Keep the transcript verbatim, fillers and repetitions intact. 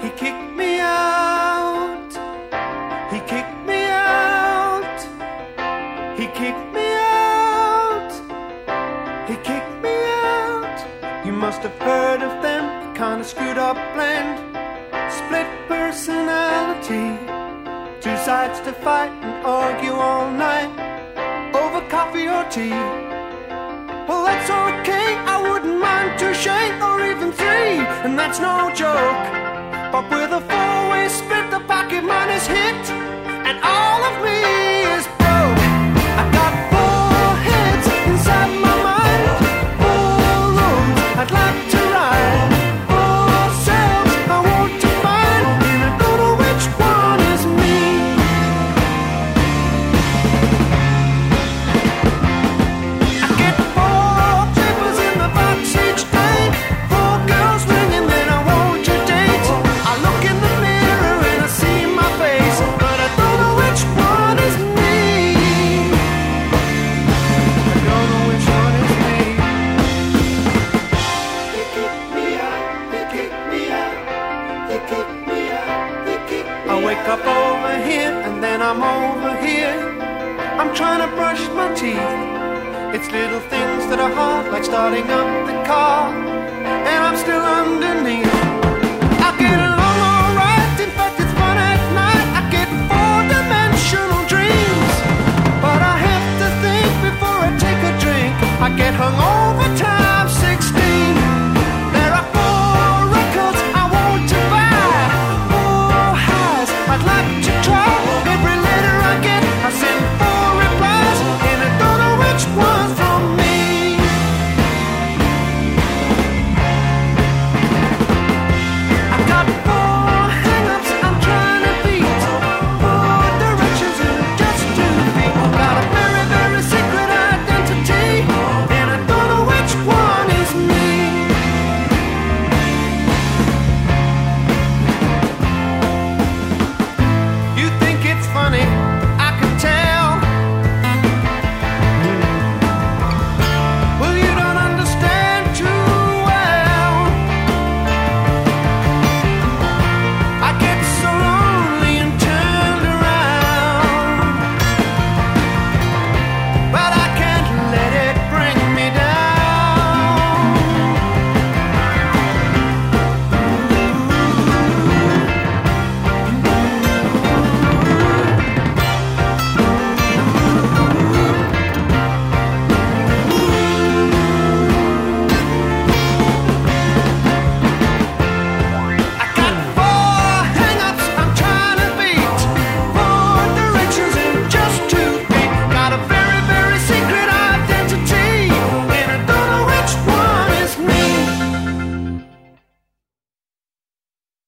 He kicked me out. He kicked me out. He kicked me out. He kicked me out. You must have heard of them, the kind of screwed up blend. Split personality. Two sides to fight and argue all night over coffee or tea. Well, that's okay, I wouldn't mind two shade or even three, and that's no joke. But with a four-way split, the pocket money's hit, and all of me is broke. I got four heads inside my mind, four roads I'd like to ride, four selves I want to find, and I don't know which one is me. I get four papers in the box each day, four girls ringing, then I want your date. I look in the mirror and I see my face, but I don't know which one is me. I don't know which one is me. He kicked me out, he kicked me out, he kicked me out, he kicked me out. I wake up over here and then I'm over here. I'm trying to brush my teeth. It's little things that are hard, like starting up the car, and I'm still underneath.